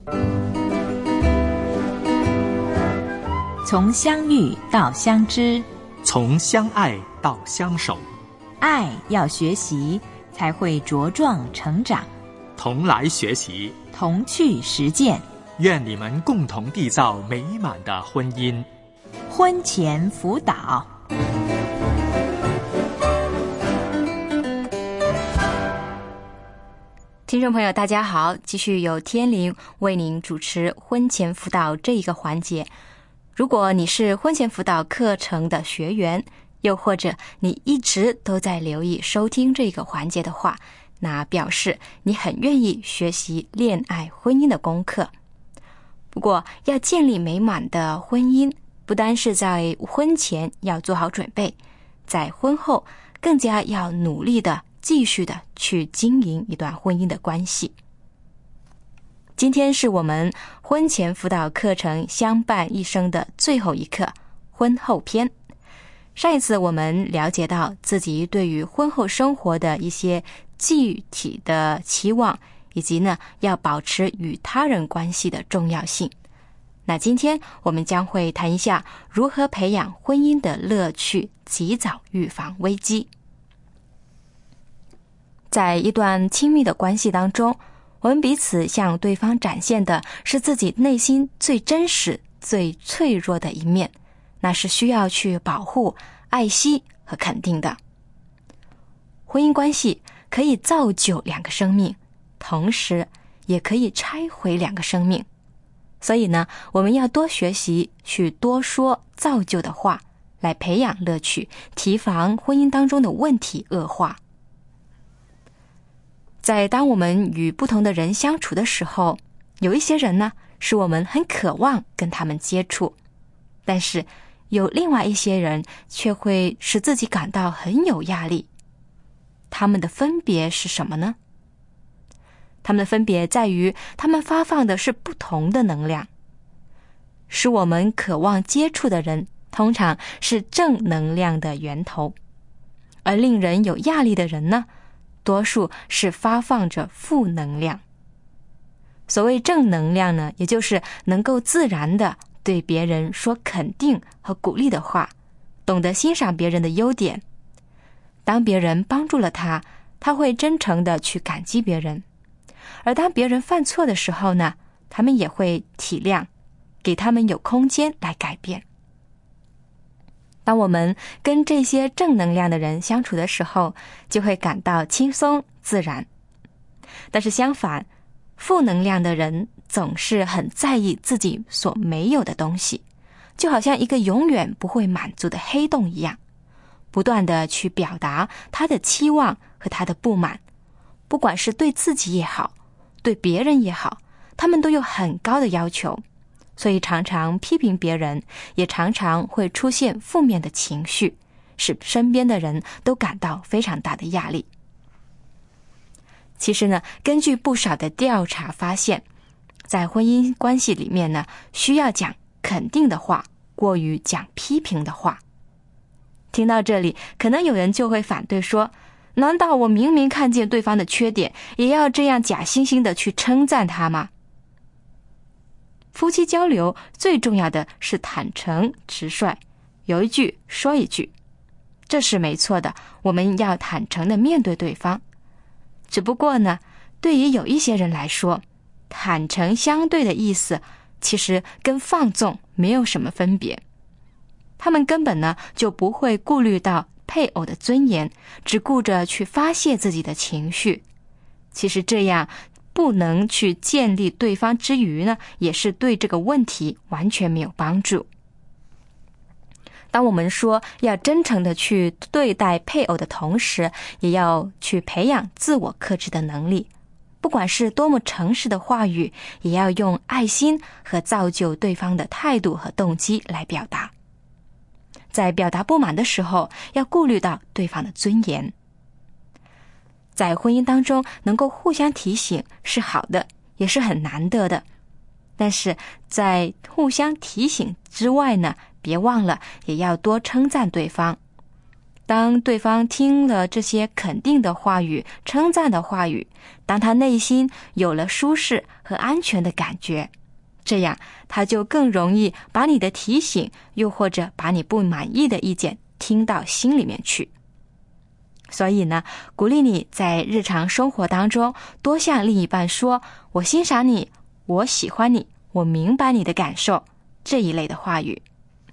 从相遇到相知， 从相爱到相守， 爱要学习，才会茁壮成长。 同来学习， 同去实践， 愿你们共同缔造美满的婚姻。 婚前辅导。 听众朋友大家好，继续由天灵为您主持婚前辅导这一个环节。如果你是婚前辅导课程的学员，又或者你一直都在留意收听这个环节的话，那表示你很愿意学习恋爱婚姻的功课。不过要建立美满的婚姻，不单是在婚前要做好准备，在婚后更加要努力的继续的去经营一段婚姻的关系。今天是我们婚前辅导课程相伴一生的最后一课，婚后篇。上一次我们了解到自己对于婚后生活的一些具体的期望，以及呢要保持与他人关系的重要性。那今天我们将会谈一下如何培养婚姻的乐趣，及早预防危机。在一段亲密的关系当中，我们彼此向对方展现的是自己内心最真实、最脆弱的一面，那是需要去保护、爱惜和肯定的。婚姻关系可以造就两个生命，同时也可以拆毁两个生命。所以呢，我们要多学习去多说造就的话，来培养乐趣，提防婚姻当中的问题恶化。在当我们与不同的人相处的时候，有一些人呢，是我们很渴望跟他们接触，但是有另外一些人却会使自己感到很有压力。他们的分别是什么呢？他们的分别在于，他们发放的是不同的能量。使我们渴望接触的人，通常是正能量的源头，而令人有压力的人呢，多数是发放着负能量。所谓正能量呢，也就是能够自然的对别人说肯定和鼓励的话，懂得欣赏别人的优点。当别人帮助了他，他会真诚的去感激别人。而当别人犯错的时候呢，他们也会体谅，给他们有空间来改变。当我们跟这些正能量的人相处的时候，就会感到轻松自然。但是相反，负能量的人总是很在意自己所没有的东西，就好像一个永远不会满足的黑洞一样，不断的去表达他的期望和他的不满，不管是对自己也好，对别人也好，他们都有很高的要求，所以常常批评别人，也常常会出现负面的情绪，使身边的人都感到非常大的压力。其实呢，根据不少的调查发现，在婚姻关系里面呢，需要讲肯定的话，过于讲批评的话。听到这里，可能有人就会反对说，难道我明明看见对方的缺点，也要这样假惺惺的去称赞他吗？夫妻交流最重要的是坦诚直率，有一句说一句，这是没错的，我们要坦诚的面对对方。只不过呢，对于有一些人来说，坦诚相对的意思其实跟放纵没有什么分别。他们根本呢就不会顾虑到配偶的尊严，只顾着去发泄自己的情绪。其实这样不能去建立对方之余呢，也是对这个问题完全没有帮助。当我们说要真诚的去对待配偶的同时，也要去培养自我克制的能力。不管是多么诚实的话语，也要用爱心和造就对方的态度和动机来表达。在表达不满的时候，要顾虑到对方的尊严。在婚姻当中，能够互相提醒是好的，也是很难得的。但是在互相提醒之外呢，别忘了也要多称赞对方。当对方听了这些肯定的话语、称赞的话语，当他内心有了舒适和安全的感觉，这样他就更容易把你的提醒，又或者把你不满意的意见听到心里面去。所以呢，鼓励你在日常生活当中多向另一半说，我欣赏你，我喜欢你，我明白你的感受，这一类的话语。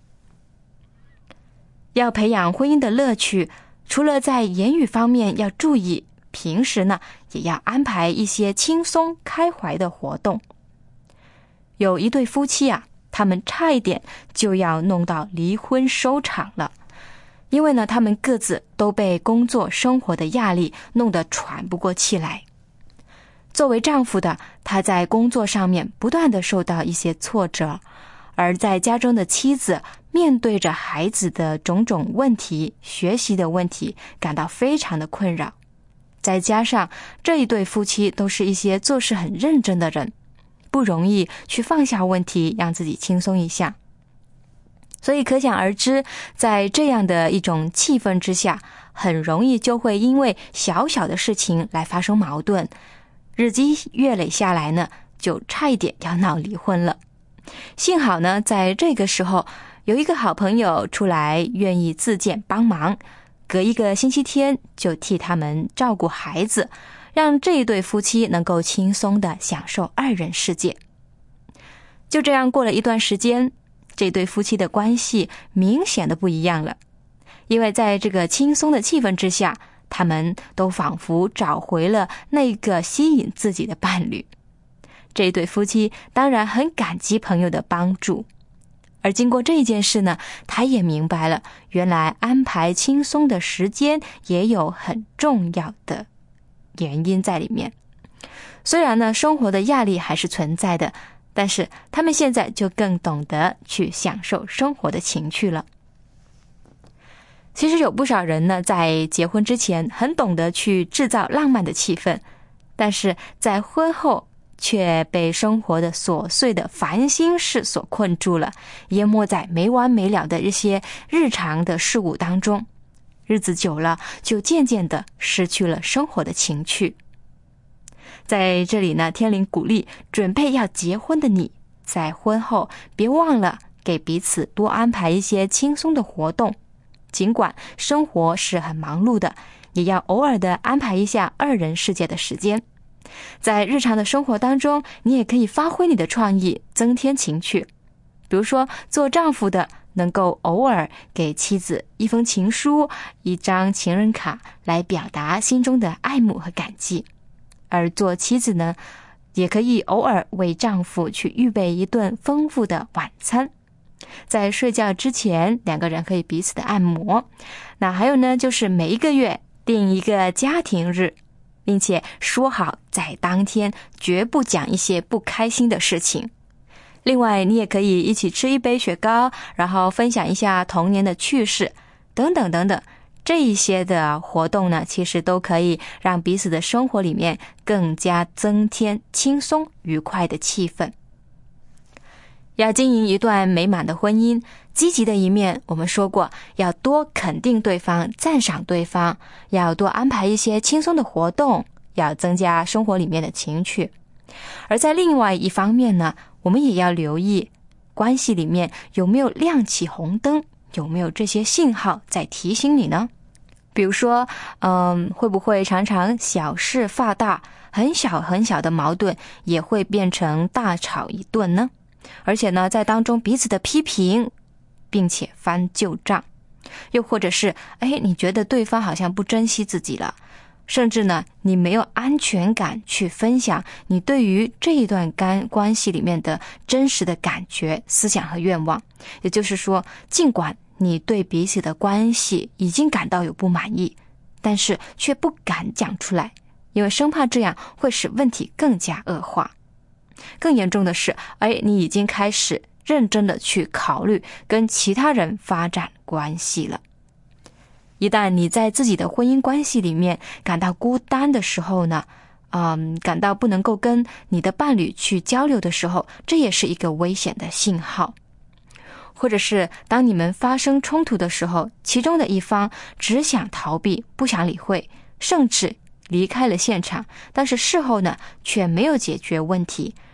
要培养婚姻的乐趣，除了在言语方面要注意，平时呢也要安排一些轻松开怀的活动。有一对夫妻啊，他们差一点就要弄到离婚收场了，因为呢他们各自都被工作生活的压力弄得喘不过气来。作为丈夫的，他在工作上面不断地受到一些挫折，而在家中的妻子面对着孩子的种种问题，学习的问题，感到非常的困扰。再加上这一对夫妻都是一些做事很认真的人，不容易去放下问题，让自己轻松一下。所以可想而知，在这样的一种气氛之下，很容易就会因为小小的事情来发生矛盾，日积月累下来呢，就差一点要闹离婚了。幸好呢，在这个时候有一个好朋友出来愿意自荐帮忙，隔一个星期天就替他们照顾孩子，让这一对夫妻能够轻松地享受二人世界。就这样过了一段时间，这对夫妻的关系明显的不一样了，因为在这个轻松的气氛之下，他们都仿佛找回了那个吸引自己的伴侣。这对夫妻当然很感激朋友的帮助，而经过这件事呢，他也明白了，原来安排轻松的时间也有很重要的原因在里面。虽然呢，生活的压力还是存在的，但是他们现在就更懂得去享受生活的情趣了。其实有不少人呢，在结婚之前很懂得去制造浪漫的气氛，但是在婚后却被生活的琐碎的烦心事所困住了，淹没在没完没了的一些日常的事物当中，日子久了就渐渐的失去了生活的情趣。在这里呢，天灵鼓励准备要结婚的你，在婚后别忘了给彼此多安排一些轻松的活动，尽管生活是很忙碌的，也要偶尔的安排一下二人世界的时间。在日常的生活当中，你也可以发挥你的创意，增添情趣。比如说，做丈夫的能够偶尔给妻子一封情书，一张情人卡，来表达心中的爱慕和感激。而做妻子呢，也可以偶尔为丈夫去预备一顿丰富的晚餐。在睡觉之前，两个人可以彼此的按摩。那还有呢，就是每一个月定一个家庭日，并且说好在当天绝不讲一些不开心的事情。另外，你也可以一起吃一杯雪糕，然后分享一下童年的趣事，等等等等。这一些的活动呢，其实都可以让彼此的生活里面更加增添轻松愉快的气氛。要经营一段美满的婚姻，积极的一面我们说过，要多肯定对方，赞赏对方，要多安排一些轻松的活动，要增加生活里面的情趣。而在另外一方面呢，我们也要留意关系里面有没有亮起红灯，有没有这些信号在提醒你呢？比如说会不会常常小事化大，很小很小的矛盾也会变成大吵一顿呢？而且呢，在当中彼此的批评，并且翻旧账。又或者是你觉得对方好像不珍惜自己了，甚至呢，你没有安全感去分享你对于这一段关系里面的真实的感觉、思想和愿望。也就是说，尽管你对彼此的关系已经感到有不满意，但是却不敢讲出来，因为生怕这样会使问题更加恶化。更严重的是，你已经开始认真的去考虑跟其他人发展关系了。一旦你在自己的婚姻关系里面感到孤单的时候呢，感到不能够跟你的伴侣去交流的时候，这也是一个危险的信号。或者是当你们发生冲突的时候，其中的一方只想逃避，不想理会，甚至离开了现场，但是事后呢，却没有解决问题，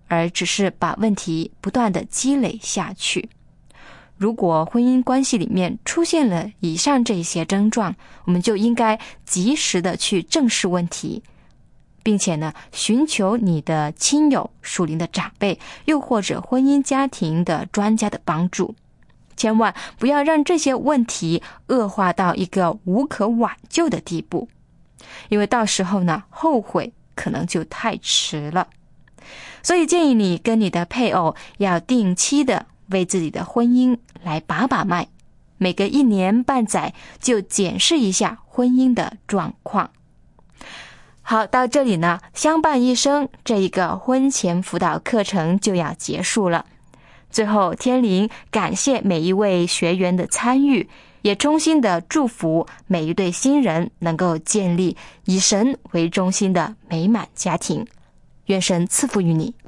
而只是把问题不断的积累下去。如果婚姻关系里面出现了以上这些症状，我们就应该及时的去正视问题，并且呢，寻求你的亲友、属灵的长辈，又或者婚姻家庭的专家的帮助。千万不要让这些问题恶化到一个无可挽救的地步，因为到时候呢，后悔可能就太迟了。所以建议你跟你的配偶要定期的为自己的婚姻来把把脉，每隔1年半载就检视一下婚姻的状况。好，到这里呢，相伴一生这一个婚前辅导课程就要结束了。最后，天灵感谢每一位学员的参与，也衷心的祝福每一对新人能够建立以神为中心的美满家庭。愿神赐福于你。